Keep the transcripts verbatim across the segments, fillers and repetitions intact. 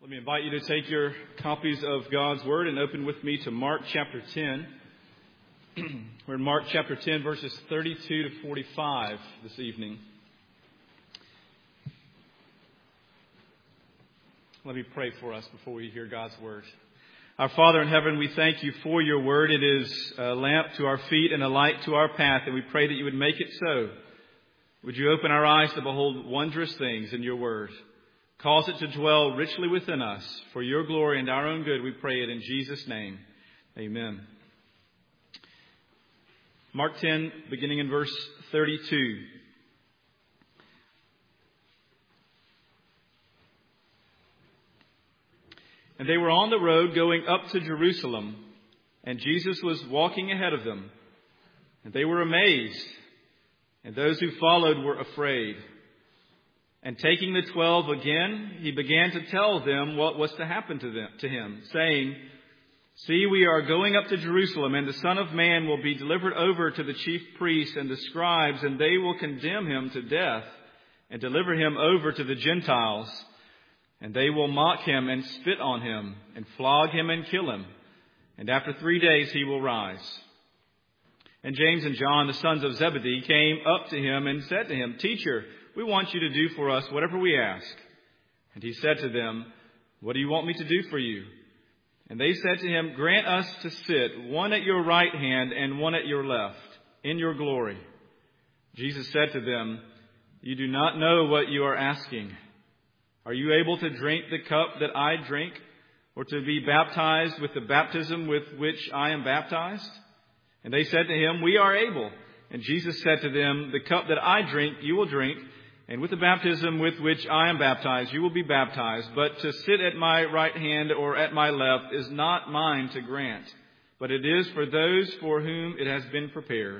Let me invite you to take your copies of God's Word and open with me to Mark chapter ten. We're in Mark chapter ten, verses thirty-two to forty-five this evening. Let me pray for us before we hear God's Word. Our Father in heaven, we thank you for your Word. It is a lamp to our feet and a light to our path, and we pray that you would make it so. Would you open our eyes to behold wondrous things in your Word? Cause it to dwell richly within us. For your glory and our own good, we pray it in Jesus' name. Amen. Mark ten, beginning in verse thirty-two. And they were on the road going up to Jerusalem, and Jesus was walking ahead of them. And they were amazed, and those who followed were afraid. And taking the twelve again, he began to tell them what was to happen to them, to him, saying, See, we are going up to Jerusalem, and the Son of Man will be delivered over to the chief priests and the scribes, and they will condemn him to death and deliver him over to the Gentiles. And they will mock him and spit on him and flog him and kill him. And after three days he will rise. And James and John, the sons of Zebedee, came up to him and said to him, Teacher, we want you to do for us whatever we ask. And he said to them, What do you want me to do for you? And they said to him, Grant us to sit, one at your right hand and one at your left, in your glory. Jesus said to them, You do not know what you are asking. Are you able to drink the cup that I drink, or to be baptized with the baptism with which I am baptized? And they said to him, We are able. And Jesus said to them, The cup that I drink, you will drink, and with the baptism with which I am baptized, you will be baptized. But to sit at my right hand or at my left is not mine to grant, but it is for those for whom it has been prepared.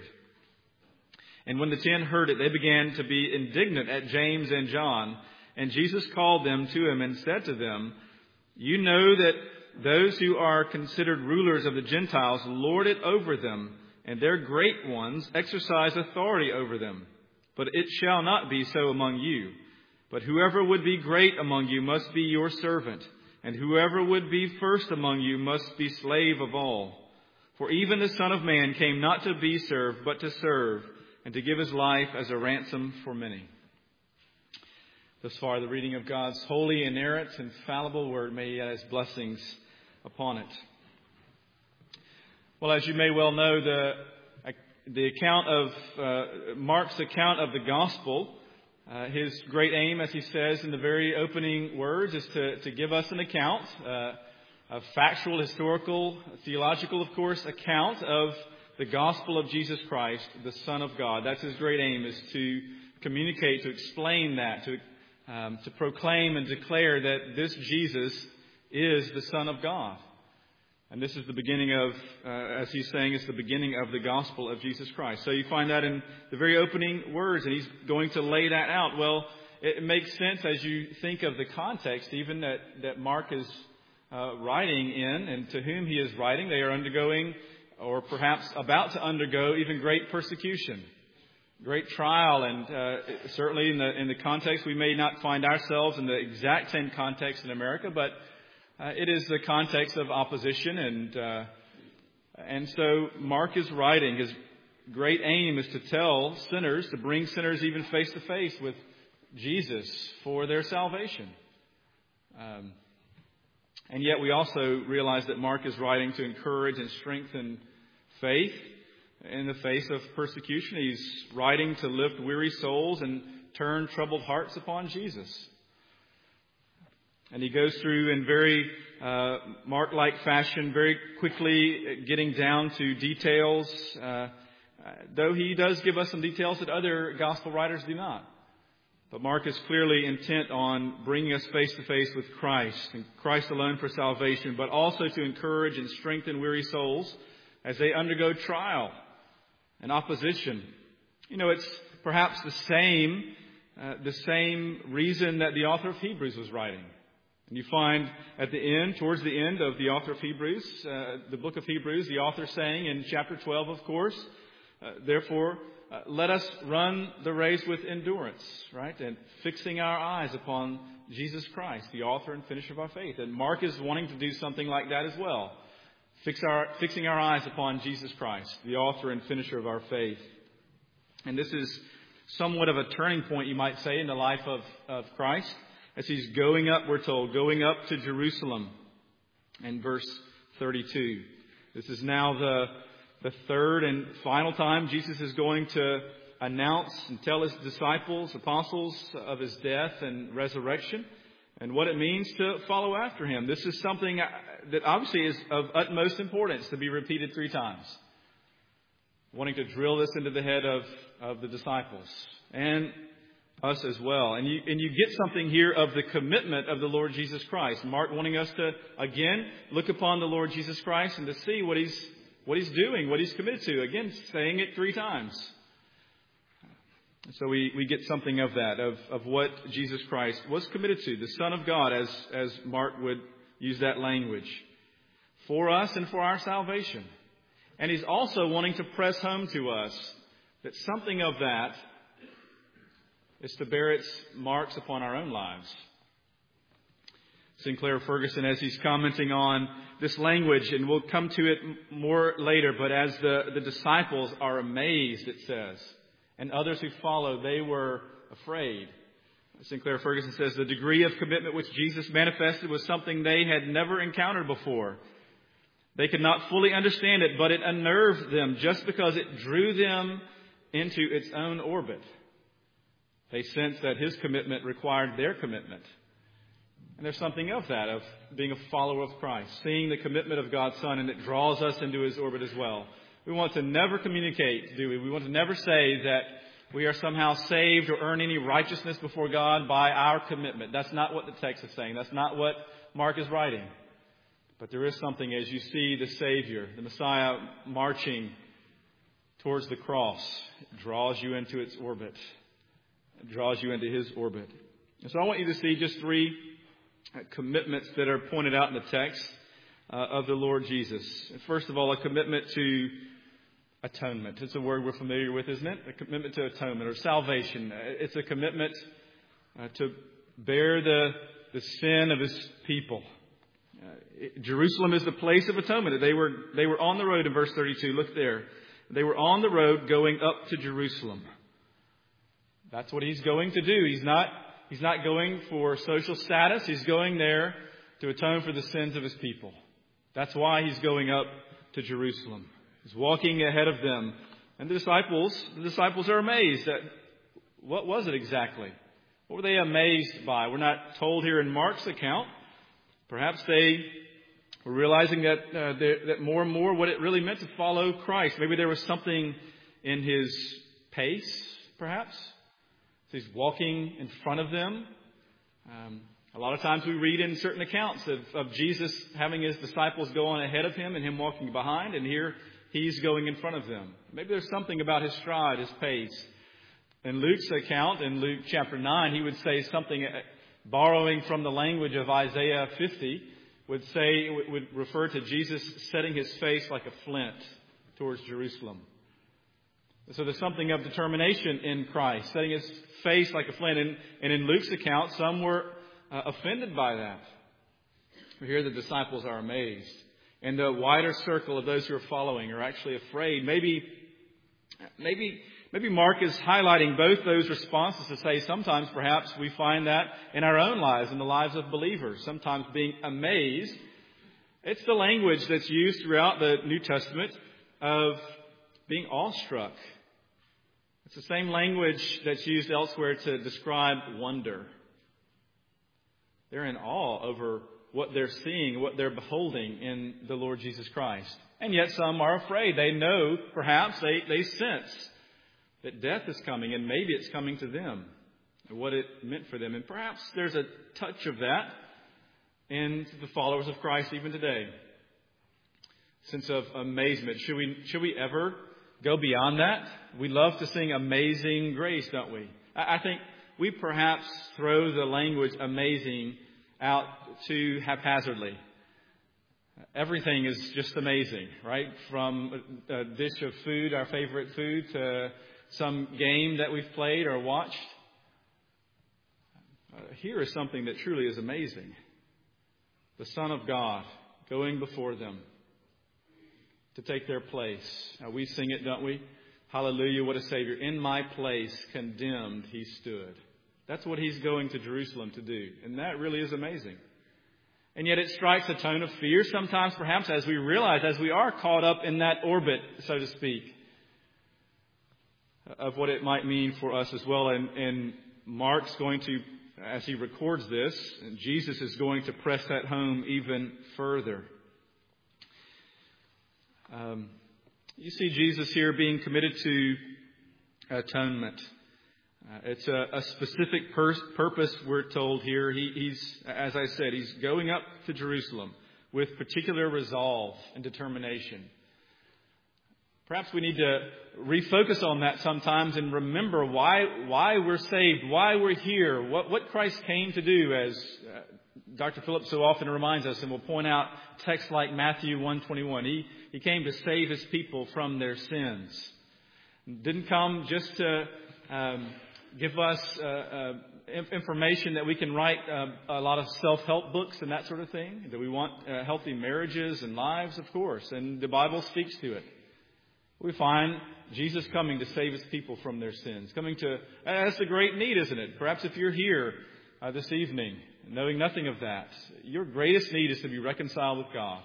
And when the ten heard it, they began to be indignant at James and John. And Jesus called them to him and said to them, You know that those who are considered rulers of the Gentiles lord it over them, and their great ones exercise authority over them. But it shall not be so among you. But whoever would be great among you must be your servant, and whoever would be first among you must be slave of all. For even the Son of Man came not to be served, but to serve, and to give his life as a ransom for many. Thus far, the reading of God's holy, inerrant, infallible word. May he add his blessings upon it. Well, as you may well know, the the account of uh, Mark's account of the gospel, uh, his great aim, as he says in the very opening words, is to, to give us an account, uh, a factual, historical, theological, of course, account of the gospel of Jesus Christ, the Son of God. That's his great aim, is to communicate, to explain that, to Um, to proclaim and declare that this Jesus is the Son of God. And this is the beginning of, uh, as he's saying, it's the beginning of the gospel of Jesus Christ. So you find that in the very opening words, and he's going to lay that out. Well, it makes sense as you think of the context, even that, that Mark is uh, writing in, and to whom he is writing. They are undergoing, or perhaps about to undergo, even great persecution. Great trial, and uh, certainly in the in the context, we may not find ourselves in the exact same context in America, but uh, it is the context of opposition, and uh, and so Mark is writing. His great aim is to tell sinners, to bring sinners even face to face with Jesus for their salvation. Um, and yet, we also realize that Mark is writing to encourage and strengthen faith. In the face of persecution, he's writing to lift weary souls and turn troubled hearts upon Jesus. And he goes through in very uh, Mark-like fashion, very quickly getting down to details, uh, though he does give us some details that other gospel writers do not. But Mark is clearly intent on bringing us face to face with Christ, and Christ alone for salvation, but also to encourage and strengthen weary souls as they undergo trial and opposition. You know, it's perhaps the same, uh, the same reason that the author of Hebrews was writing. And you find at the end, towards the end of the author of Hebrews, uh, the book of Hebrews, the author saying in chapter twelve, of course, uh, therefore, uh, let us run the race with endurance, right? And fixing our eyes upon Jesus Christ, the author and finisher of our faith. And Mark is wanting to do something like that as well. Fix our, fixing our eyes upon Jesus Christ, the author and finisher of our faith. And this is somewhat of a turning point, you might say, in the life of, of Christ. As he's going up, we're told, going up to Jerusalem in verse thirty-two. This is now the, the third and final time Jesus is going to announce and tell his disciples, apostles, of his death and resurrection and what it means to follow after him. This is something that obviously is of utmost importance to be repeated three times. Wanting to drill this into the head of, of the disciples and us as well. And you, and you get something here of the commitment of the Lord Jesus Christ. Mark wanting us to, again, look upon the Lord Jesus Christ and to see what he's, what he's doing, what he's committed to. Again, saying it three times. So we, we get something of that, of, of what Jesus Christ was committed to, the Son of God, as, as Mark would use that language, for us and for our salvation. And he's also wanting to press home to us that something of that is to bear its marks upon our own lives. Sinclair Ferguson, as he's commenting on this language, and we'll come to it more later, but as the, the disciples are amazed, it says, and others who follow, they were afraid. Sinclair Ferguson says the degree of commitment which Jesus manifested was something they had never encountered before. They could not fully understand it, but it unnerved them just because it drew them into its own orbit. They sensed that his commitment required their commitment. And there's something of that, of being a follower of Christ, seeing the commitment of God's Son, and it draws us into his orbit as well. We want to never communicate, do we? We want to never say that we are somehow saved or earn any righteousness before God by our commitment. That's not what the text is saying. That's not what Mark is writing. But there is something as you see the Savior, the Messiah, marching towards the cross. It draws you into its orbit. It draws you into his orbit. And so I want you to see just three commitments that are pointed out in the text uh, of the Lord Jesus. First of all, a commitment to atonement. It's a word we're familiar with, isn't it? A commitment to atonement or salvation. It's a commitment uh, to bear the, the sin of his people. Uh, Jerusalem is the place of atonement. They were, they were on the road in verse thirty-two. Look there. They were on the road going up to Jerusalem. That's what he's going to do. He's not, he's not going for social status. He's going there to atone for the sins of his people. That's why he's going up to Jerusalem. He's walking ahead of them. And the disciples, the disciples are amazed at what was it exactly? What were they amazed by? We're not told here in Mark's account. Perhaps they were realizing that, uh, that more and more what it really meant to follow Christ. Maybe there was something in his pace, perhaps. So he's walking in front of them. Um, a lot of times we read in certain accounts of, of Jesus having his disciples go on ahead of him and him walking behind. And here he's going in front of them. Maybe there's something about his stride, his pace. In Luke's account, in Luke chapter nine, he would say something, borrowing from the language of Isaiah fifty, would say, would refer to Jesus setting his face like a flint towards Jerusalem. So there's something of determination in Christ, setting his face like a flint. And, and in Luke's account, some were uh, offended by that. But here the disciples are amazed. And the wider circle of those who are following are actually afraid. Maybe, maybe, maybe Mark is highlighting both those responses to say sometimes perhaps we find that in our own lives, in the lives of believers. Sometimes being amazed. It's the language that's used throughout the New Testament of being awestruck. It's the same language that's used elsewhere to describe wonder. They're in awe over what they're seeing, what they're beholding in the Lord Jesus Christ. And yet some are afraid. They know, perhaps, they, they sense that death is coming, and maybe it's coming to them, and what it meant for them. And perhaps there's a touch of that in the followers of Christ even today. Sense of amazement. Should we, should we ever go beyond that? We love to sing Amazing Grace, don't we? I, I think we perhaps throw the language amazing out too haphazardly. Everything is just amazing, right? From a dish of food, our favorite food, to some game that we've played or watched. Uh, here is something that truly is amazing. The Son of God going before them to take their place. Now, we sing it, don't we? Hallelujah, what a Savior. In my place, condemned, He stood. That's what He's going to Jerusalem to do. And that really is amazing. And yet it strikes a tone of fear sometimes, perhaps, as we realize, as we are caught up in that orbit, so to speak, of what it might mean for us as well. And, and Mark's going to, as he records this, and Jesus is going to press that home even further. Um, you see Jesus here being committed to atonement. Uh, it's a, a specific pers- purpose, we're told here. He, he's, as I said, he's going up to Jerusalem with particular resolve and determination. Perhaps we need to refocus on that sometimes and remember why why we're saved, why we're here, what, what Christ came to do, as uh, Doctor Phillips so often reminds us, and we'll point out texts like Matthew one twenty-one. He, he came to save His people from their sins. Didn't come just to um, give us uh, uh, information that we can write uh, a lot of self-help books and that sort of thing. That we want uh, healthy marriages and lives, of course, and the Bible speaks to it. We find Jesus coming to save His people from their sins. Coming to, that's a great need, isn't it? Perhaps if you're here uh, this evening, knowing nothing of that, your greatest need is to be reconciled with God.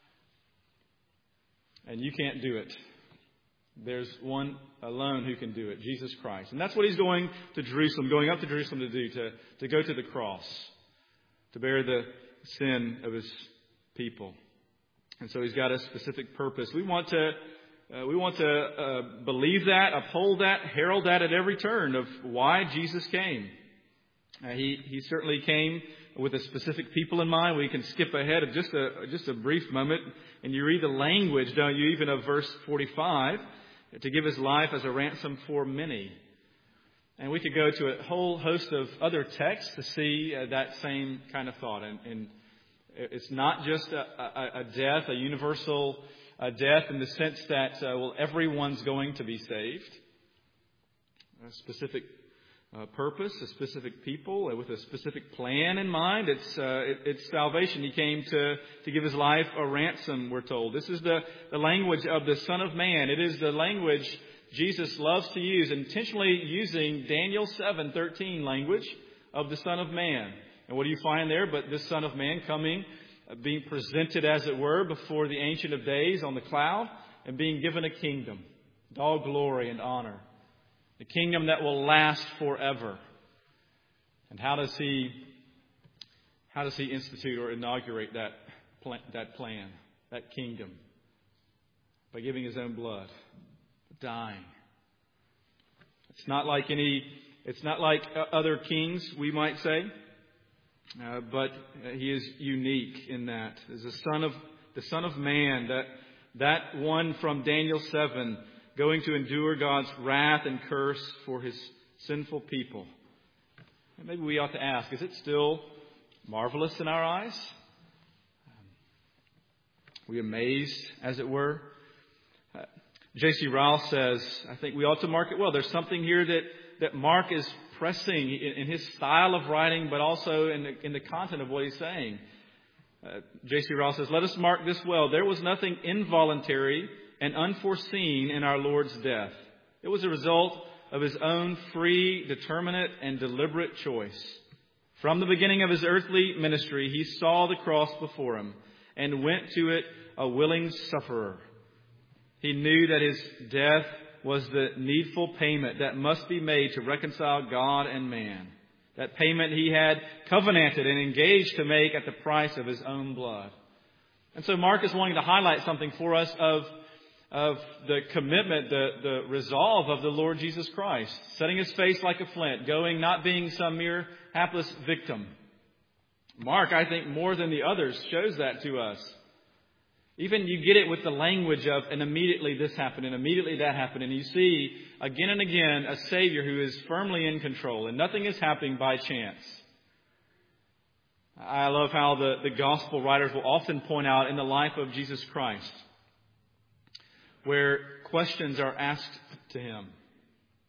And you can't do it. There's one alone who can do it, Jesus Christ. And that's what He's going to Jerusalem, going up to Jerusalem to do, to, to go to the cross, to bear the sin of His people. And so He's got a specific purpose. We want to Uh, we want to uh, believe that, uphold that, herald that at every turn of why Jesus came. Uh, he, he certainly came with a specific people in mind. We can skip ahead of just a, just a brief moment. And you read the language, don't you, even of verse forty-five, to give His life as a ransom for many. And we could go to a whole host of other texts to see uh, that same kind of thought. And, and it's not just a, a, a death, a universal A death in the sense that, uh, well, everyone's going to be saved. A specific uh, purpose, a specific people, uh, with a specific plan in mind. It's uh, it, it's salvation. He came to, to give His life a ransom, we're told. This is the, the language of the Son of Man. It is the language Jesus loves to use, intentionally using Daniel seven thirteen language of the Son of Man. And what do you find there? But this Son of Man coming, being presented, as it were, before the Ancient of Days on the cloud, and being given a kingdom, all glory and honor, a kingdom that will last forever. And how does he, how does he institute or inaugurate that plan, that plan, that kingdom? By giving His own blood, dying. It's not like any, it's not like other kings, we might say. Uh, but He is unique in that. As the Son of the Son of Man, that that one from Daniel seven, going to endure God's wrath and curse for His sinful people. And maybe we ought to ask: is it still marvelous in our eyes? Um, are we amazed, as it were? Uh, J C Ryle says, I think we ought to mark it well. There's something here that that Mark is pressing in his style of writing, but also in the, in the content of what he's saying. Uh, J C Ryle says, let us mark this well. There was nothing involuntary and unforeseen in our Lord's death. It was a result of His own free, determinate, and deliberate choice. From the beginning of His earthly ministry, He saw the cross before Him and went to it a willing sufferer. He knew that His death was the needful payment that must be made to reconcile God and man. That payment He had covenanted and engaged to make at the price of His own blood. And so Mark is wanting to highlight something for us of, of the commitment, the, the resolve of the Lord Jesus Christ. Setting His face like a flint, going, not being some mere hapless victim. Mark, I think, more than the others, shows that to us. Even you get it with the language of, and immediately this happened, and immediately that happened. And you see, again and again, a Savior who is firmly in control, and nothing is happening by chance. I love how the, the gospel writers will often point out in the life of Jesus Christ, where questions are asked to Him.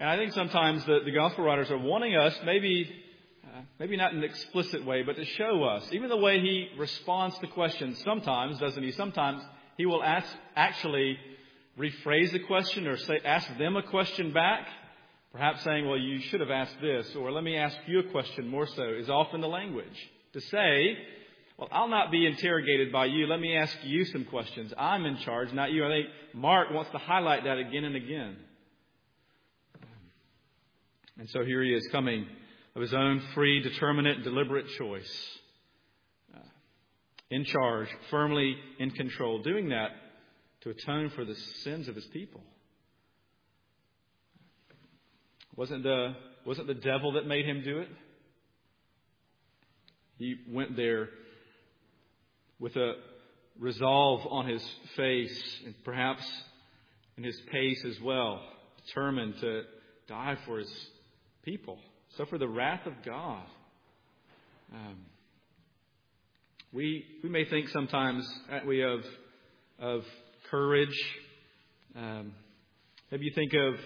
And I think sometimes the, the gospel writers are wanting us, maybe uh, maybe not in an explicit way, but to show us. Even the way he responds to questions sometimes, doesn't he? Sometimes he will ask, actually rephrase the question or say, ask them a question back. Perhaps saying, well, you should have asked this, or let me ask you a question more so, is often the language. To say, well, I'll not be interrogated by you. Let me ask you some questions. I'm in charge, not you. I think Mark wants to highlight that again and again. And so here he is coming of his own free, determinate, deliberate choice. Uh, in charge, firmly in control, doing that to atone for the sins of his people. Wasn't the, wasn't the devil that made him do it? He went there with a resolve on his face and perhaps in his pace as well, determined to die for his people, suffer the wrath of God. Um, we we may think sometimes that we have of courage. Um, maybe you think of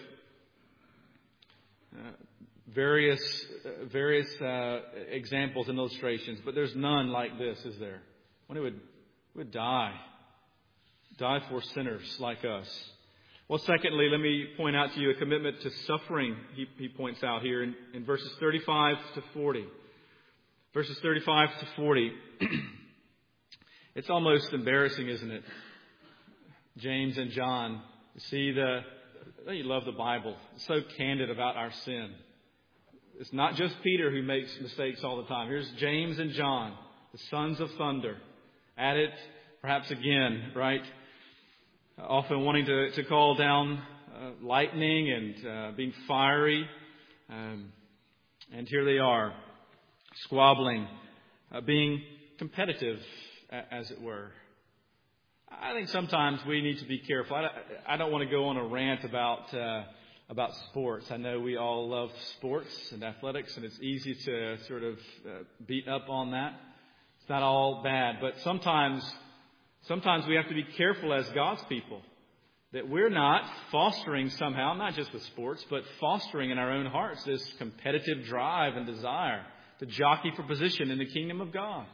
uh, various uh, various uh, examples and illustrations, but there's none like this, is there? One who would would die, die for sinners like us. Well, secondly, let me point out to you a commitment to suffering. He, he points out here in, in verses thirty-five to forty. Verses thirty-five to forty. It's almost embarrassing, isn't it? James and John, you see the, you love the Bible. It's so candid about our sin. It's not just Peter who makes mistakes all the time. Here's James and John, the sons of thunder, at it perhaps again, right? Often wanting to, to call down uh, lightning and uh, being fiery. Um, and here they are, squabbling, uh, being competitive, as it were. I think sometimes we need to be careful. I, I don't want to go on a rant about uh, about sports. I know we all love sports and athletics, and it's easy to sort of uh, beat up on that. It's not all bad, but sometimes sometimes we have to be careful as God's people that we're not fostering somehow, not just with sports, but fostering in our own hearts this competitive drive and desire to jockey for position in the kingdom of God.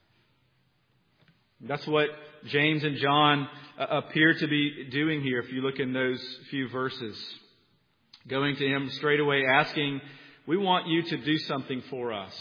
That's what James and John uh, appear to be doing here if you look in those few verses. Going to him straight away asking, we want you to do something for us.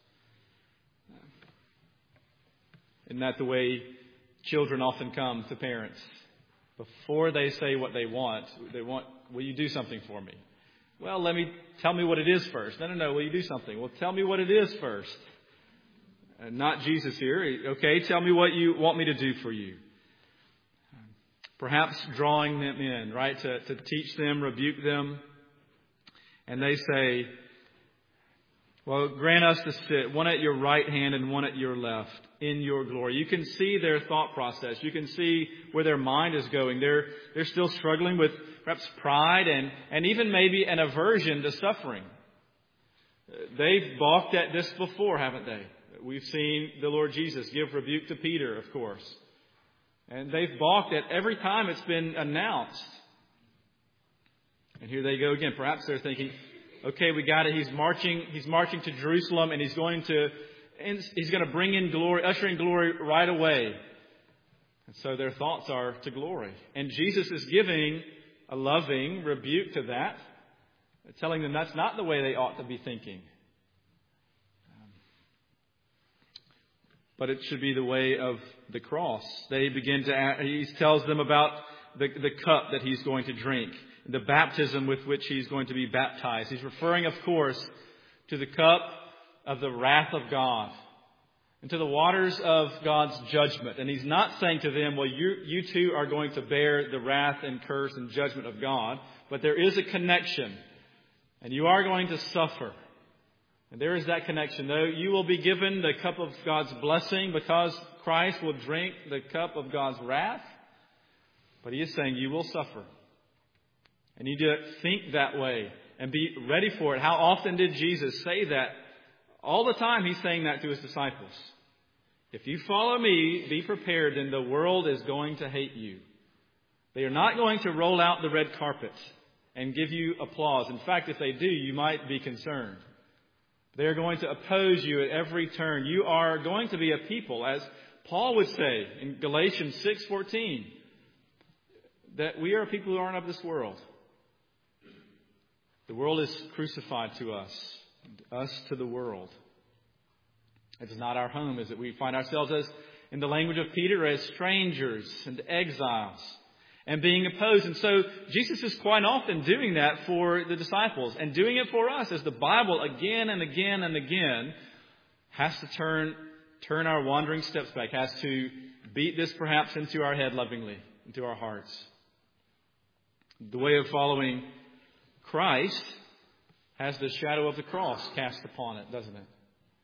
Isn't that the way children often come to parents? Before they say what they want, they want, will you do something for me? Well, let me, tell me what it is first. No, no, no, will you do something? Well, tell me what it is first. And not Jesus here. Okay, tell me what you want me to do for you. Perhaps drawing them in, right, to, to teach them, rebuke them. And they say, well, grant us to sit, one at your right hand and one at your left, in your glory. You can see their thought process. You can see where their mind is going. They're they're still struggling with perhaps pride and, and even maybe an aversion to suffering. They've balked at this before, haven't they? We've seen the Lord Jesus give rebuke to Peter, of course. And they've balked at every time it's been announced. And here they go again. Perhaps they're thinking, okay, we got it. He's marching, he's marching to Jerusalem and he's going to, he's going to bring in glory, usher in glory right away. And so their thoughts are to glory. And Jesus is giving a loving rebuke to that, telling them that's not the way they ought to be thinking. But it should be the way of the cross. They begin to, he tells them about the, the cup that he's going to drink, the baptism with which he's going to be baptized. He's referring, of course, to the cup of the wrath of God and to the waters of God's judgment. And he's not saying to them, well, you, you too are going to bear the wrath and curse and judgment of God. But there is a connection, and you are going to suffer. And there is that connection, though. You will be given the cup of God's blessing because Christ will drink the cup of God's wrath. But he is saying you will suffer. And you need to think that way and be ready for it. How often did Jesus say that? All the time he's saying that to his disciples. If you follow me, be prepared, then the world is going to hate you. They are not going to roll out the red carpet. and give you applause. In fact, if they do, you might be concerned. They're going to oppose you at every turn. You are going to be a people, as Paul would say in Galatians six fourteen, that we are a people who aren't of this world. The world is crucified to us, us to the world. It is not our home, is it? We find ourselves, as in the language of Peter, as strangers and exiles and being opposed. And so Jesus is quite often doing that for the disciples and doing it for us, as the Bible again and again and again has to turn turn our wandering steps back, has to beat this perhaps into our head lovingly, into our hearts. The way of following Christ has the shadow of the cross cast upon it, doesn't it?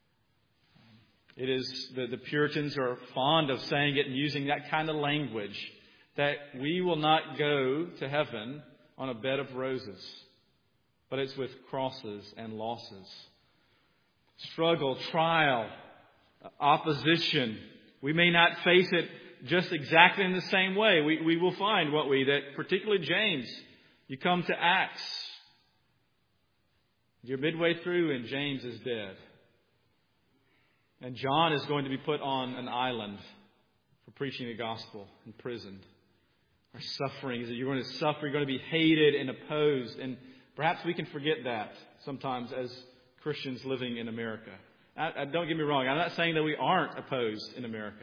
It is, the, the Puritans are fond of saying it and using that kind of language, that we will not go to heaven on a bed of roses, but it's with crosses and losses. Struggle, trial, opposition. We may not face it just exactly in the same way. We, we will find, won't we, that particularly James, you come to Acts, you're midway through and James is dead. And John is going to be put on an island for preaching the gospel, imprisoned. Our suffering is that you're going to suffer, you're going to be hated and opposed. And perhaps we can forget that sometimes as Christians living in America. I, I, don't get me wrong, I'm not saying that we aren't opposed in America.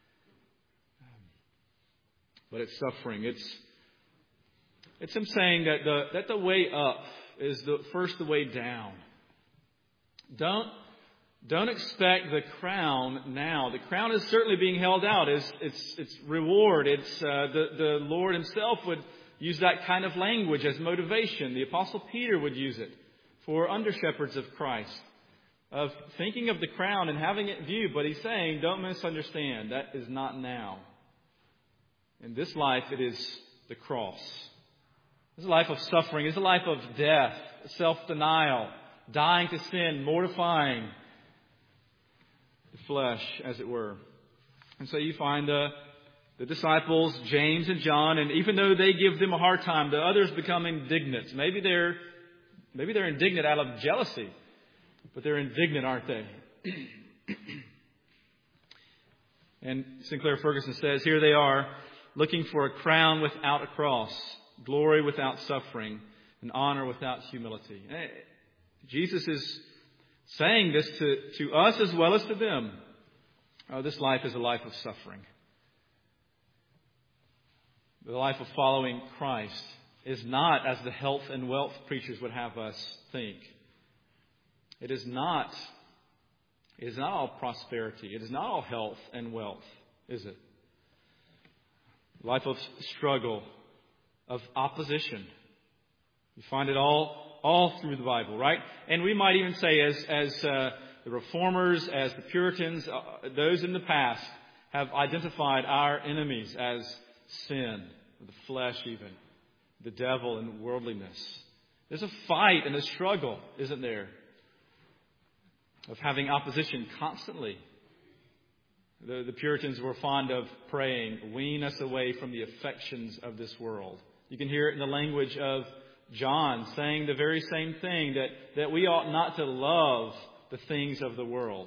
But it's suffering. It's it's him saying that the that the way up is the first the way down. Don't Don't expect the crown now. The crown is certainly being held out. It's, it's, it's reward. It's uh, the, the Lord himself would use that kind of language as motivation. The Apostle Peter would use it for under-shepherds of Christ, of thinking of the crown and having it in view. But he's saying, don't misunderstand. That is not now. In this life, it is the cross. It's a life of suffering. It's a life of death, self-denial, dying to sin, mortifying the flesh, as it were. And so you find the, the disciples, James and John, and even though they give them a hard time, the others become indignant. Maybe they're maybe they're indignant out of jealousy, but they're indignant, aren't they? And Sinclair Ferguson says, here they are, looking for a crown without a cross, glory without suffering, and honor without humility. Jesus is saying this to, to us as well as to them. Oh, this life is a life of suffering. The life of following Christ is not as the health and wealth preachers would have us think. It is not, it is not all prosperity. It is not all health and wealth, is it? Life of struggle, of opposition. You find it all all through the Bible, right? And we might even say, as as uh, the Reformers, as the Puritans, uh, those in the past have identified our enemies as sin, the flesh even, the devil and worldliness. There's a fight and a struggle, isn't there, of having opposition constantly. The, the Puritans were fond of praying, wean us away from the affections of this world. You can hear it in the language of John saying the very same thing, that, that we ought not to love the things of the world.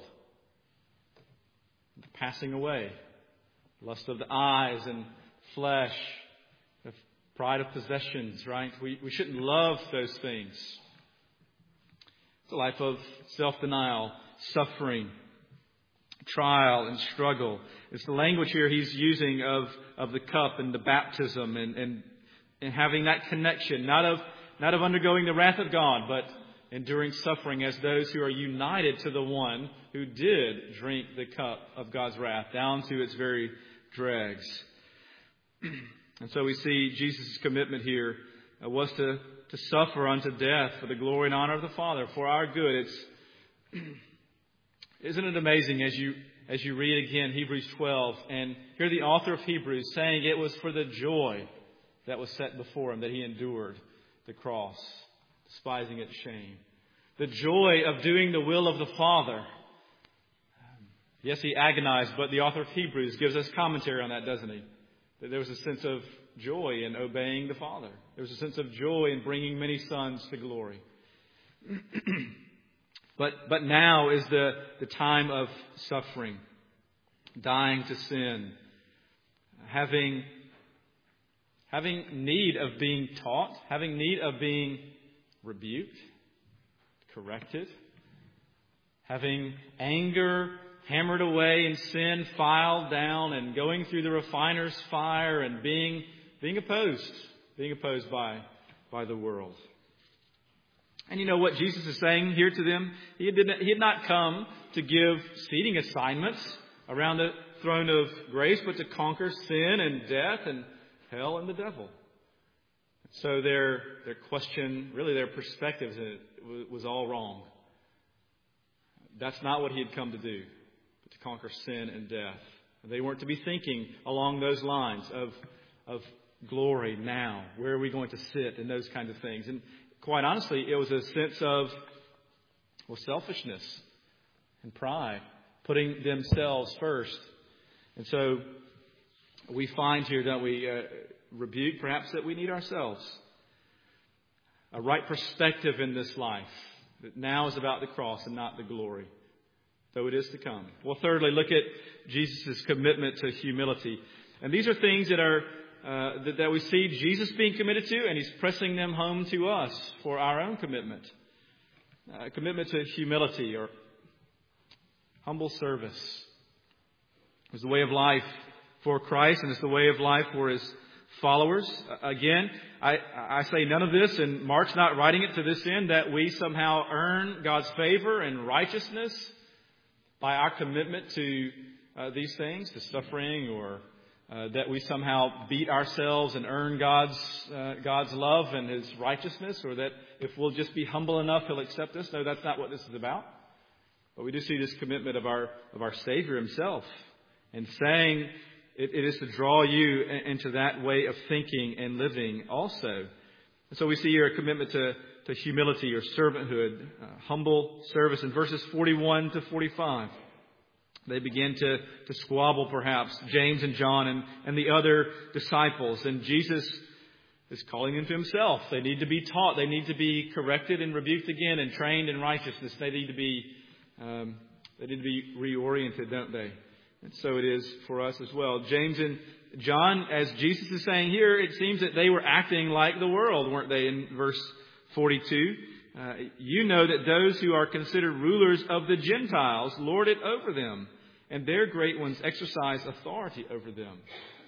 The passing away, lust of the eyes and flesh, the pride of possessions, right? We, we shouldn't love those things. It's a life of self-denial, suffering, trial and struggle. It's the language here he's using of, of the cup and the baptism and, and, and having that connection, not of, not of undergoing the wrath of God, but enduring suffering as those who are united to the one who did drink the cup of God's wrath down to its very dregs. And so we see Jesus' commitment here was to, to suffer unto death for the glory and honor of the Father, for our good. It's Isn't it amazing as you as you read again Hebrews twelve and hear the author of Hebrews saying it was for the joy that was set before him that he endured the cross, despising its shame. The joy of doing the will of the Father. Yes, he agonized, but the author of Hebrews gives us commentary on that, doesn't he? That there was a sense of joy in obeying the Father. There was a sense of joy in bringing many sons to glory. but but now is the, the time of suffering, dying to sin, having, having need of being taught, having need of being rebuked, corrected, having anger hammered away and sin filed down and going through the refiner's fire and being being opposed, being opposed by, by the world. And you know what Jesus is saying here to them? He had, he had not come to give seating assignments around the throne of grace, but to conquer sin and death and hell and the devil. So their their question, really their perspective was all wrong. That's not what he had come to do, but to conquer sin and death. They weren't to be thinking along those lines of of glory now. Where are we going to sit and those kinds of things? And quite honestly, it was a sense of well, selfishness and pride, putting themselves first. And so we find here, don't we, uh, rebuke perhaps that we need ourselves. A right perspective in this life. That now is about the cross and not the glory, though it is to come. Well, thirdly, look at Jesus' commitment to humility. And these are things that are uh, that, that we see Jesus being committed to, and he's pressing them home to us for our own commitment. Uh, commitment to humility or humble service. It's the way of life for Christ, and it's the way of life for his followers. Again, I, I say none of this, and Mark's not writing it to this end, that we somehow earn God's favor and righteousness by our commitment to uh, these things, to suffering, or uh, that we somehow beat ourselves and earn God's uh, God's love and his righteousness, or that if we'll just be humble enough, he'll accept us. No, that's not what this is about. But we do see this commitment of our of our Savior himself, and saying it, it is to draw you into that way of thinking and living also. And so we see here a commitment to, to humility or servanthood, uh, humble service. In verses forty-one to forty-five, they begin to, to squabble perhaps, James and John and, and the other disciples. And Jesus is calling them to himself. They need to be taught. They need to be corrected and rebuked again and trained in righteousness. They need to be um, they need to be reoriented, don't they? And so it is for us as well. James and John, as Jesus is saying here, it seems that they were acting like the world, weren't they? In verse forty-two, uh, you know that those who are considered rulers of the Gentiles lord it over them, and their great ones exercise authority over them.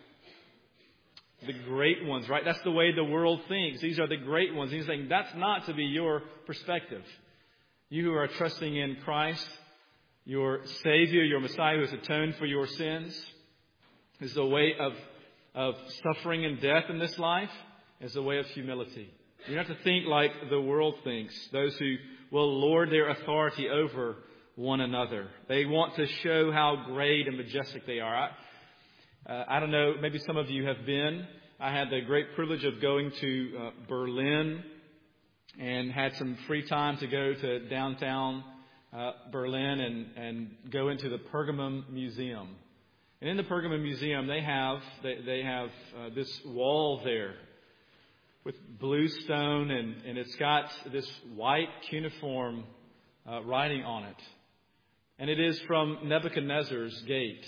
The great ones, right? That's the way the world thinks. These are the great ones. He's saying that's not to be your perspective. You who are trusting in Christ, your Savior, your Messiah who has atoned for your sins, is a way of, of suffering and death in this life, is a way of humility. You don't have to think like the world thinks, those who will lord their authority over one another. They want to show how great and majestic they are. I, uh, I don't know, maybe some of you have been. I had the great privilege of going to uh, Berlin and had some free time to go to downtown Uh, Berlin and, and go into the Pergamum Museum. And in the Pergamum Museum, they have they, they have uh, this wall there with blue stone, and, and it's got this white cuneiform uh, writing on it. And it is from Nebuchadnezzar's gate.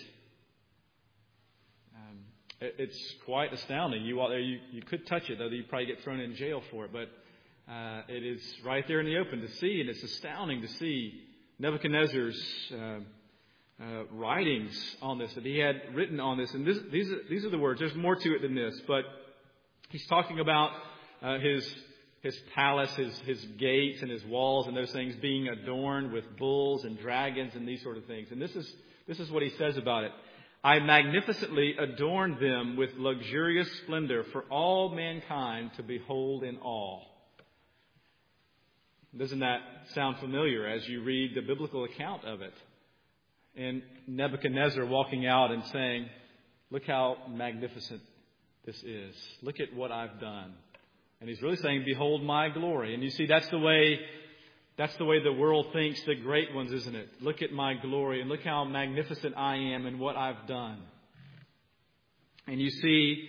Um, it, it's quite astounding. You walk there, you, you could touch it, though you'd probably get thrown in jail for it. But uh, it is right there in the open to see, and it's astounding to see Nebuchadnezzar's uh, uh, writings on this, that he had written on this. And this, these, are, these are the words. There's more to it than this, but he's talking about uh, his his palace, his, his gates and his walls and those things being adorned with bulls and dragons and these sort of things. And this is this is what he says about it. I magnificently adorned them with luxurious splendor for all mankind to behold in awe. Doesn't that sound familiar as you read the biblical account of it? And Nebuchadnezzar walking out and saying, look how magnificent this is. Look at what I've done. And he's really saying, behold my glory. And you see, that's the way that's the way the world thinks, the great ones, isn't it? Look at my glory and look how magnificent I am and what I've done. And you see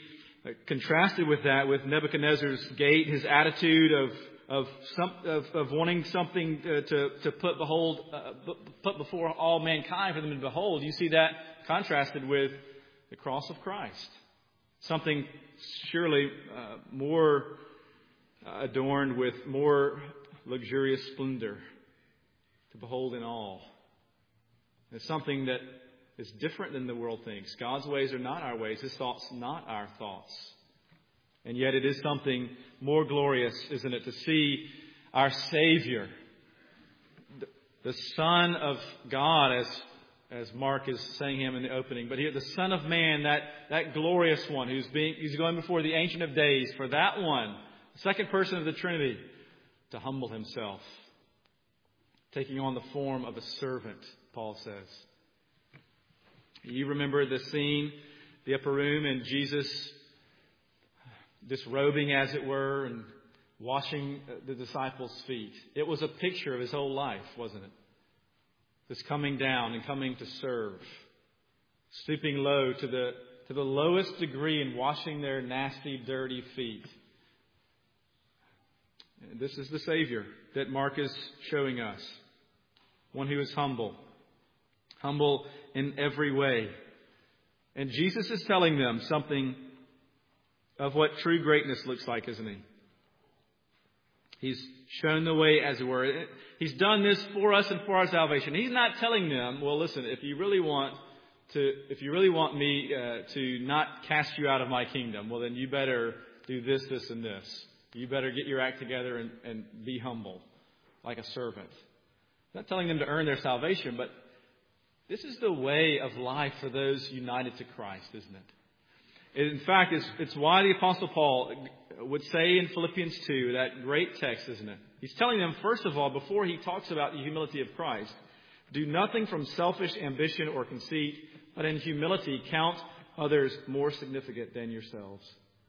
Contrasted with that, with Nebuchadnezzar's gait, his attitude of of some of, of wanting something to to, to put behold uh, put before all mankind for them to behold, you see that contrasted with the cross of Christ, something surely uh, more adorned with more luxurious splendor to behold in all. It's something that is different than the world thinks. God's ways are not our ways. His thoughts not our thoughts. And yet it is something more glorious, isn't it, to see our Savior, the Son of God, as as Mark is saying him in the opening. But here, the Son of Man, that, that glorious one who's being he's going before the Ancient of Days, for that one, the second person of the Trinity, to humble himself, taking on the form of a servant, Paul says. You remember the scene, the upper room, and Jesus disrobing, as it were, and washing the disciples' feet. It was a picture of his whole life, wasn't it? This coming down and coming to serve, stooping low to the to the lowest degree in washing their nasty, dirty feet. And this is the Savior that Mark is showing us. One who is humble. Humble in every way. And Jesus is telling them something of what true greatness looks like, isn't he? He's shown the way, as it were. He's done this for us and for our salvation. He's not telling them, well, listen, if you really want to, if you really want me uh, to not cast you out of my kingdom, well, then you better do this, this, and this. You better get your act together and, and be humble, like a servant. I'm not telling them to earn their salvation, but this is the way of life for those united to Christ, isn't it? In fact, it's, it's why the Apostle Paul would say in Philippians two, that great text, isn't it? He's telling them, first of all, before he talks about the humility of Christ, do nothing from selfish ambition or conceit, but in humility count others more significant than yourselves.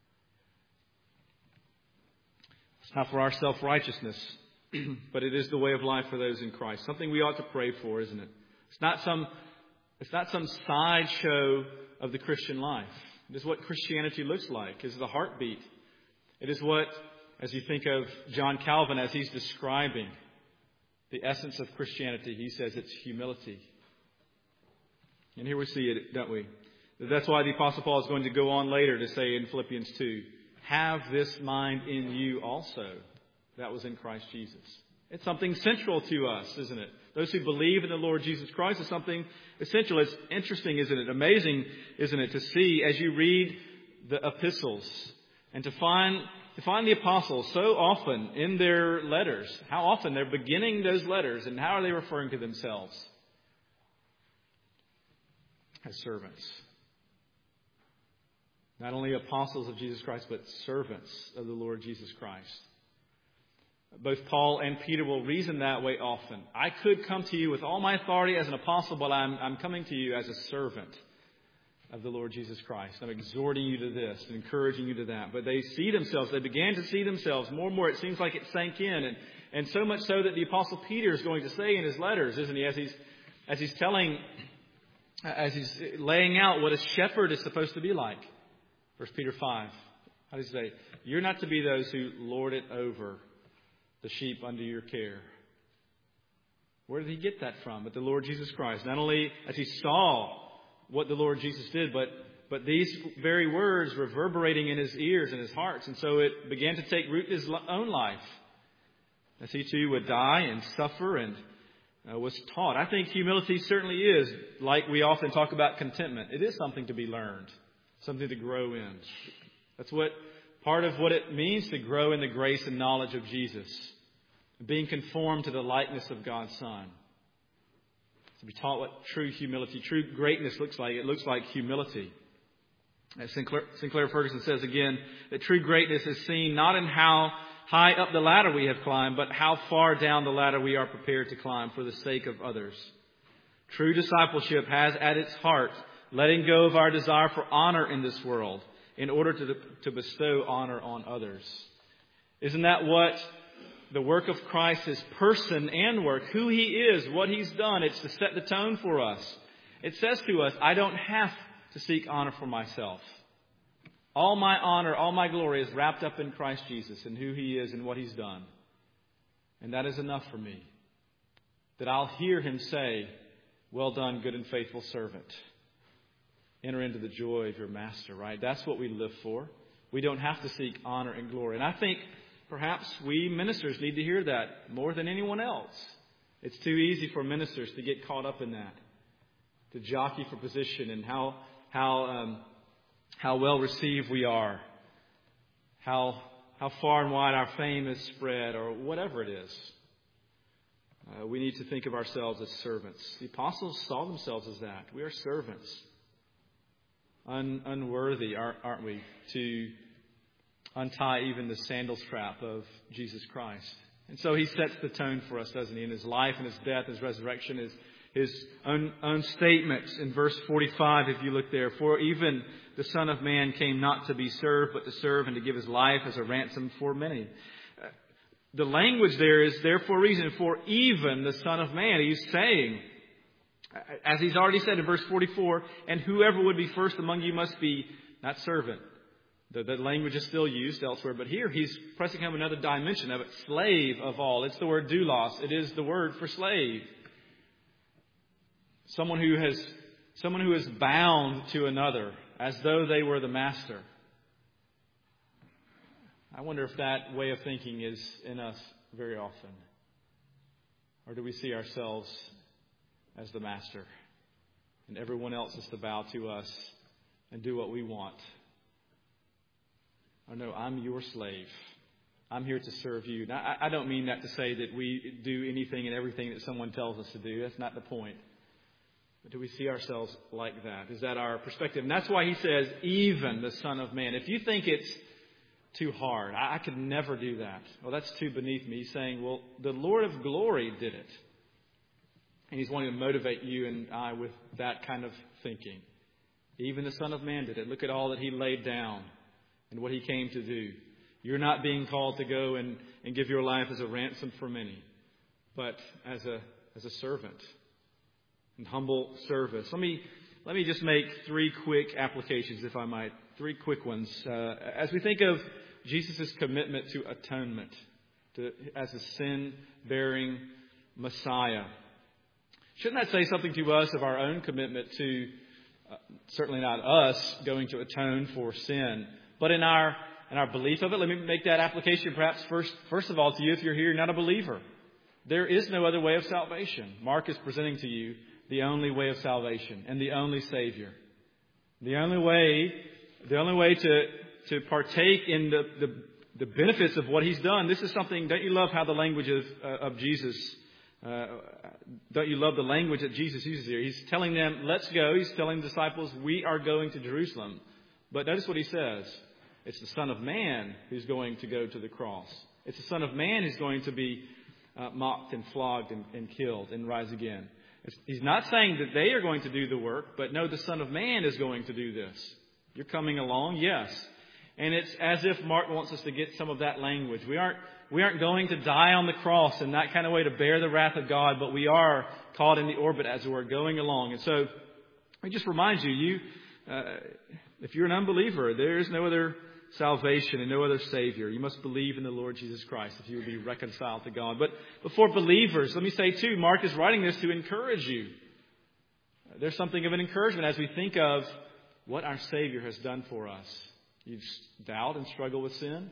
It's not for our self-righteousness, but it is the way of life for those in Christ. Something we ought to pray for, isn't it? It's not some, it's not some sideshow of the Christian life. It is what Christianity looks like. It is the heartbeat. It is what, as you think of John Calvin as he's describing the essence of Christianity, he says it's humility. And here we see it, don't we? That's why the Apostle Paul is going to go on later to say in Philippians two, have this mind in you also. That was in Christ Jesus. It's something central to us, isn't it? Those who believe in the Lord Jesus Christ is something essential. It's interesting, isn't it? Amazing, isn't it? To see as you read the epistles and to find to find the apostles so often in their letters, how often they're beginning those letters and how are they referring to themselves? As servants. Not only apostles of Jesus Christ, but servants of the Lord Jesus Christ. Both Paul and Peter will reason that way often. I could come to you with all my authority as an apostle, but I'm, I'm coming to you as a servant of the Lord Jesus Christ. I'm exhorting you to this, encouraging you to that. But they see themselves, they began to see themselves more and more. It seems like it sank in. And, and so much so that the Apostle Peter is going to say in his letters, isn't he, as he's, as he's telling, as he's laying out what a shepherd is supposed to be like. First Peter five. How does he say? You're not to be those who lord it over the sheep under your care. Where did he get that from? But the Lord Jesus Christ. Not only as he saw what the Lord Jesus did, but but these very words reverberating in his ears and his hearts. And so it began to take root in his own life. As he too would die and suffer and uh, was taught. I think humility certainly is, like we often talk about contentment. It is something to be learned. Something to grow in. That's what part of what it means to grow in the grace and knowledge of Jesus. Being conformed to the likeness of God's Son. To be taught what true humility, true greatness looks like. It looks like humility. As Sinclair, Sinclair Ferguson says again, that true greatness is seen not in how high up the ladder we have climbed, but how far down the ladder we are prepared to climb for the sake of others. True discipleship has at its heart letting go of our desire for honor in this world in order to, to bestow honor on others. Isn't that what the work of Christ, his person and work, who he is, what he's done, it's to set the tone for us. It says to us, I don't have to seek honor for myself. All my honor, all my glory is wrapped up in Christ Jesus and who He is and what He's done. And that is enough for me. That I'll hear Him say, well done, good and faithful servant. Enter into the joy of your master, right? That's what we live for. We don't have to seek honor and glory. And I think perhaps we ministers need to hear that more than anyone else. It's too easy for ministers to get caught up in that, to jockey for position and how how um, how well received we are, how how far and wide our fame is spread, or whatever it is. Uh, we need to think of ourselves as servants. The apostles saw themselves as that. We are servants. Un, unworthy, aren't we, to untie even the sandal strap of Jesus Christ. And so He sets the tone for us, doesn't He? In His life and His death, His resurrection, His, his own, own statements in verse forty-five, if you look there. For even the Son of Man came not to be served, but to serve and to give His life as a ransom for many. The language there is there for a reason. For even the Son of Man, He's saying, as He's already said in verse forty-four, and whoever would be first among you must be not servant. The, the language is still used elsewhere, but here He's pressing home another dimension of it. Slave of all. It's the word doulos. It is the word for slave. Someone who has, someone who is bound to another as though they were the master. I wonder if that way of thinking is in us very often. Or do we see ourselves as the master and everyone else is to bow to us and do what we want? Oh no, I'm your slave. I'm here to serve you. Now, I don't mean that to say that we do anything and everything that someone tells us to do. That's not the point. But do we see ourselves like that? Is that our perspective? And that's why He says, even the Son of Man. If you think it's too hard, I, I could never do that. Well, that's too beneath me. He's saying, well, the Lord of glory did it. And He's wanting to motivate you and I with that kind of thinking. Even the Son of Man did it. Look at all that He laid down and what He came to do. You're not being called to go and, and give your life as a ransom for many, but as a as a servant and humble service. Let me let me just make three quick applications, if I might. Three quick ones. Uh, as we think of Jesus' commitment to atonement, to, as a sin-bearing Messiah, shouldn't that say something to us of our own commitment to, uh, certainly not us going to atone for sin, but in our in our belief of it? Let me make that application perhaps first, first of all to you if you're here, you're not a believer. There is no other way of salvation. Mark is presenting to you the only way of salvation and the only Savior. The only way, the only way to, to partake in the, the, the benefits of what He's done. This is something, don't you love how the language of, uh, of Jesus, uh, don't you love the language that Jesus uses here? He's telling them, let's go. He's telling the disciples, we are going to Jerusalem. But notice what He says. It's the Son of Man who's going to go to the cross. It's the Son of Man who's going to be uh, mocked and flogged and, and killed and rise again. It's, he's not saying that they are going to do the work, but no, the Son of Man is going to do this. You're coming along, yes. And it's as if Mark wants us to get some of that language. We aren't we aren't going to die on the cross in that kind of way to bear the wrath of God, but we are caught in the orbit as we're going along. And so, I just remind you, you uh, if you're an unbeliever, there is no other salvation and no other Savior. You must believe in the Lord Jesus Christ if you will be reconciled to God. But before believers, let me say too, Mark is writing this to encourage you. There's something of an encouragement as we think of what our Savior has done for us. You doubt and struggle with sin?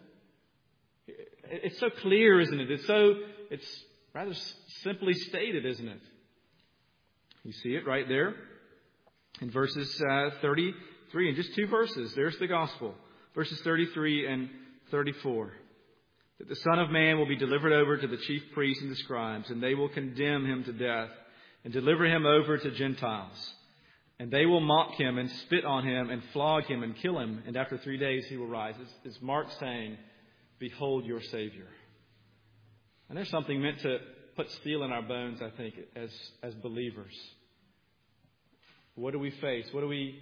It's so clear, isn't it? It's so, it's rather simply stated, isn't it? You see it right there in verses uh, thirty-three, in just two verses. There's the gospel. Verses thirty-three and thirty-four. That the Son of Man will be delivered over to the chief priests and the scribes, and they will condemn Him to death and deliver Him over to Gentiles. And they will mock Him and spit on Him and flog Him and kill Him. And after three days He will rise. It's, it's Mark saying, behold your Savior. And there's something meant to put steel in our bones, I think, as, as believers. What do we face? What do we...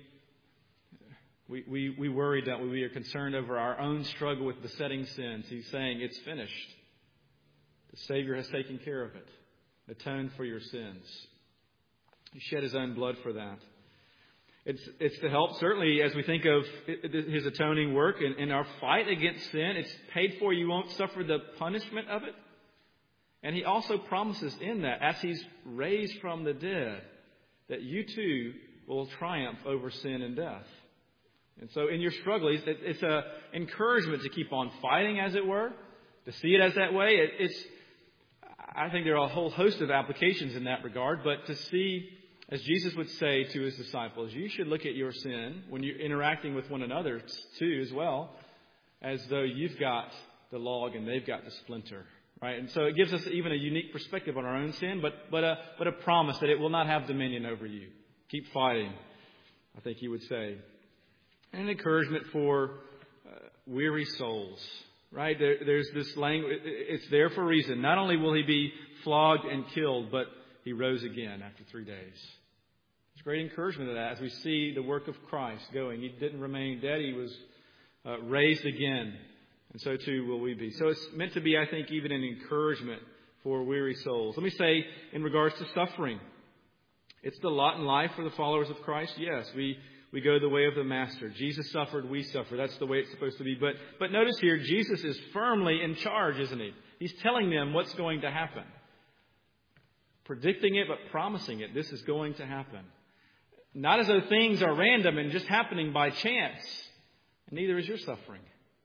We, we, we worry, don't we? We are concerned over our own struggle with besetting sins. He's saying it's finished. The Savior has taken care of it. Atoned for your sins. He shed His own blood for that. It's, it's to help, certainly, as we think of His atoning work and in our fight against sin. It's paid for. You won't suffer the punishment of it. And He also promises in that, as He's raised from the dead, that you too will triumph over sin and death. And so in your struggle, it's an encouragement to keep on fighting, as it were, to see it as that way. It's, I think there are a whole host of applications in that regard, but to see, as Jesus would say to His disciples, you should look at your sin when you're interacting with one another too as well, as though you've got the log and they've got the splinter. Right? And so it gives us even a unique perspective on our own sin, but but a, but a promise that it will not have dominion over you. Keep fighting, I think He would say. And an encouragement for uh, weary souls. Right? There, there's this language, it's there for a reason. Not only will He be flogged and killed, but He rose again after three days. There's great encouragement of that as we see the work of Christ going. He didn't remain dead. He was uh, raised again. And so too will we be. So it's meant to be, I think, even an encouragement for weary souls. Let me say, in regards to suffering, it's the lot in life for the followers of Christ. Yes, we, we go the way of the Master. Jesus suffered, we suffer. That's the way it's supposed to be. But, but notice here, Jesus is firmly in charge, isn't He? He's telling them what's going to happen. Predicting it, but promising it. This is going to happen. Not as though things are random and just happening by chance. And neither is your suffering.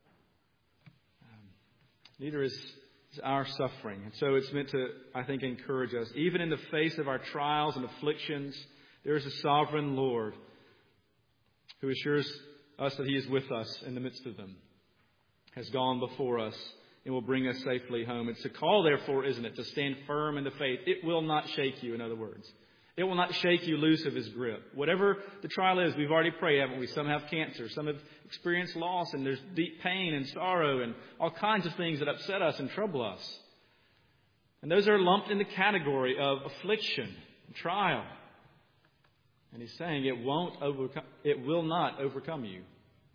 Neither is our suffering. And so it's meant to, I think, encourage us. Even in the face of our trials and afflictions, there is a sovereign Lord who assures us that He is with us in the midst of them, has gone before us, and will bring us safely home. It's a call, therefore, isn't it, to stand firm in the faith. It will not shake you, in other words. It will not shake you loose of His grip. Whatever the trial is, we've already prayed, haven't we? Some have cancer. Some have experienced loss, and there's deep pain and sorrow and all kinds of things that upset us and trouble us. And those are lumped in the category of affliction and trial. And He's saying it won't overcome, it will not overcome you. You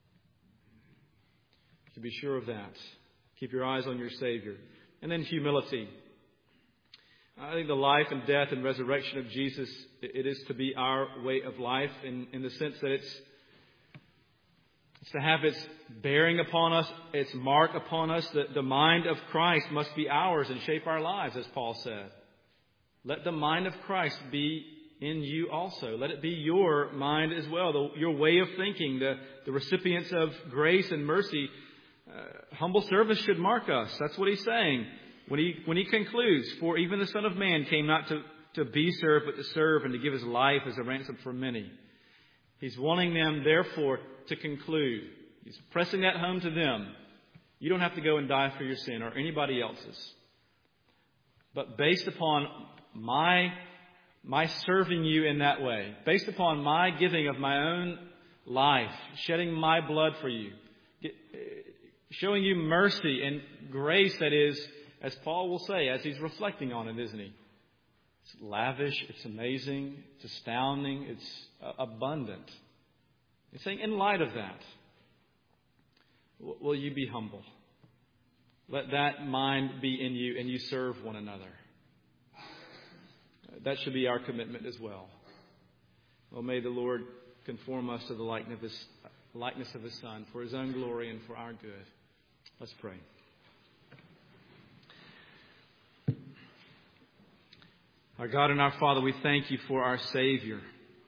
can be sure of that. Keep your eyes on your Savior. And then humility. I think the life and death and resurrection of Jesus, it is to be our way of life in, in the sense that it's, it's to have its bearing upon us, its mark upon us. The, the mind of Christ must be ours and shape our lives, as Paul said. Let the mind of Christ be in you also. Let it be your mind as well, the, your way of thinking, the, the recipients of grace and mercy. Uh, humble service should mark us. That's what He's saying. When he, when he concludes, for even the Son of Man came not to, to be served, but to serve and to give His life as a ransom for many. He's wanting them, therefore, to conclude. He's pressing that home to them. You don't have to go and die for your sin or anybody else's. But based upon my, my serving you in that way, based upon my giving of my own life, shedding my blood for you, showing you mercy and grace that is, as Paul will say, as he's reflecting on it, isn't he? It's lavish, it's amazing, it's astounding, it's uh, abundant. He's saying, in light of that, w- will you be humble? Let that mind be in you and you serve one another. That should be our commitment as well. Well, may the Lord conform us to the likeness of His, likeness of His Son for His own glory and for our good. Let's pray. Our God and our Father, we thank You for our Savior,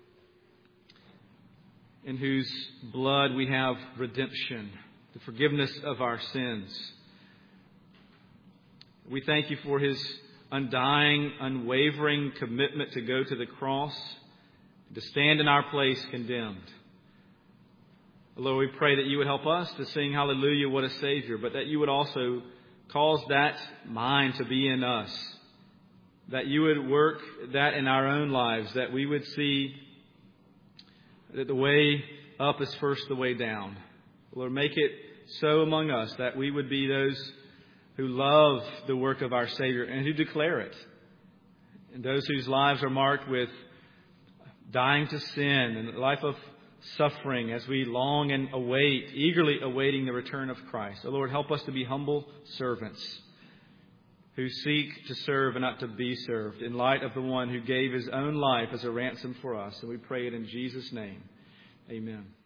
in whose blood we have redemption, the forgiveness of our sins. We thank You for His undying, unwavering commitment to go to the cross, to stand in our place condemned. Lord, we pray that You would help us to sing hallelujah, what a Savior, but that You would also cause that mind to be in us. That You would work that in our own lives, that we would see that the way up is first the way down. Lord, make it so among us that we would be those who love the work of our Savior and who declare it. And those whose lives are marked with dying to sin and a life of suffering as we long and await, eagerly awaiting the return of Christ. Oh Lord, help us to be humble servants who seek to serve and not to be served, in light of the one who gave His own life as a ransom for us. And we pray it in Jesus' name. Amen.